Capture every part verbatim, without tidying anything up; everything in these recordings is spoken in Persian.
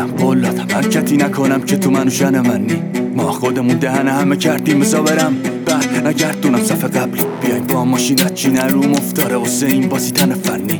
دیدم قولاتم حرکتی نکنم که تو منو شن منی. ما خودمون دهن همه کردیم بزا برم بر نگردونم صف قبلی. بیای با ماشینت چی نروم افتاره واسه این بازی تن فنی.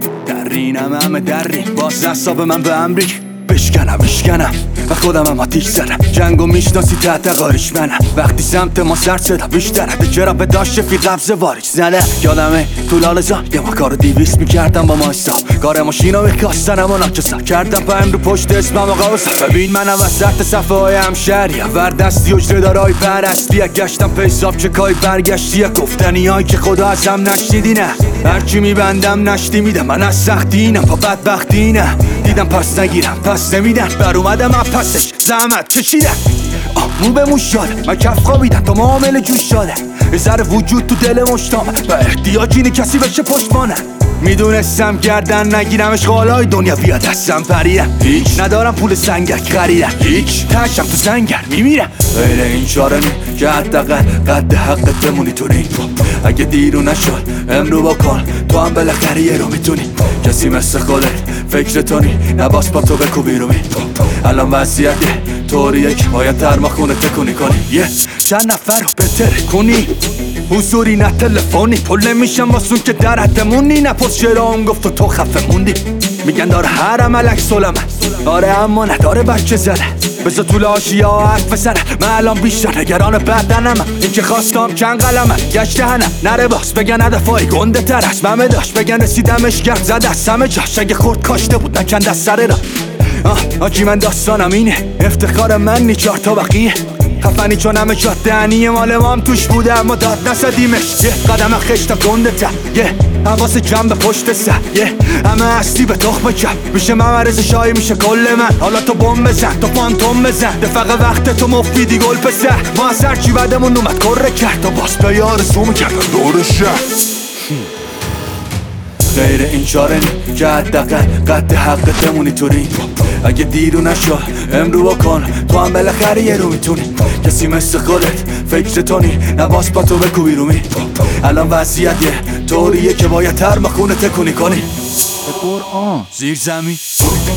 درینم همه درین باز اصاب من به امریک بشکنم بشکنم و خودم هم آتیش زدم. جنگو میشناسی تحت قاریش منم. وقتی سمت ما سر صدا بیشتره ده چرا به داشت فی قبض واریش زنه. یادمه تو لالزا یه ما کارو دیویست میکردم با ما حساب. کار ماشینو میکاستنم و ناکسم کردم پایم رو پشت اسمم و قوسم. ببین منم وسط صفحه های همشهری وردستی اجره دارای پرستی. گشتم پیساب چه کای برگشتی گفتنی هایی که خدا از هم نشنیدی. نه هرچی میبندم نشتی میدم من از سختی اینم پا بدبختی اینم. دیدم پس نگیرم پس نمیدن بر اومدم از پسش زحمت کشیدم. مو به مو شاده من کف خوابیدم تا معامل جوش شاده. یه ذره وجود تو دل مشتامه و احتیاج اینه کسی بشه پشتمانه. میدونستم گردن نگیرم اشغالای دنیا بیا دستم پریدم. هیچ ندارم پول سنگک خریدم هیچ تشم تو سنگر میمیرم. غیر این چاره نی که حداقل قد حقت بمونی تو رینگ. اگه دیرو نشد امرو بکن تو هم بالاخره یه رو میتونی. کسی مثل خودت فکر تونی نباس با تو بکو بیرومی. الان وضعیته طوریه که باید ترماخونه تکونی کنی. یه چند نفر رو بهتر کنی حضوری نه تلفنی. پل نمیشم واسون که در حدمونی. نپرس چرا اون گفت و تو خفه موندی. میگن داره هر عملک سلمه داره اما نداره بچه زده. بذار طول آشیا حرف بزنه من الان بیشتر نگران بدنم. این که خواستم چند قلمه گشت دهنم نره باز بگن هدفای گنده تر از ممه داشت. بگن رسیدمش گرد زد از همه جاش. اگه خورد کاشته بود نکند از سر را. آه آجی من داستانم اینه افتخار من نی چار تا بقیه خفنی چون همه جات دهنی مال ما هم توش بوده اما داد نسدیمش. یه قدم خشتم گنده تر یه حواس جمع به پشت سر. یه همه هستی به تخم کم میشه ممرز شایی میشه کل من. حالا تو بوم بزن تو فانتوم بزن دفقه وقت تو مفیدی گل پسر. ما از هرچی بعدمون اومد کره کرد تا باز به یار سوم کردن دور شهر. غیر این چاره نی که حداقل قد حقت بمونی تو رینگ. اگه دیرو نشد امرو بکن تو هم بالاخره یه رو میتونی. کسی مثل خودت فکر تونی نباس با تو بکو بیرومی. الان وضعیت یه طوریه که باید ترماخونه تکونی کنی. به قرآن زیر زمین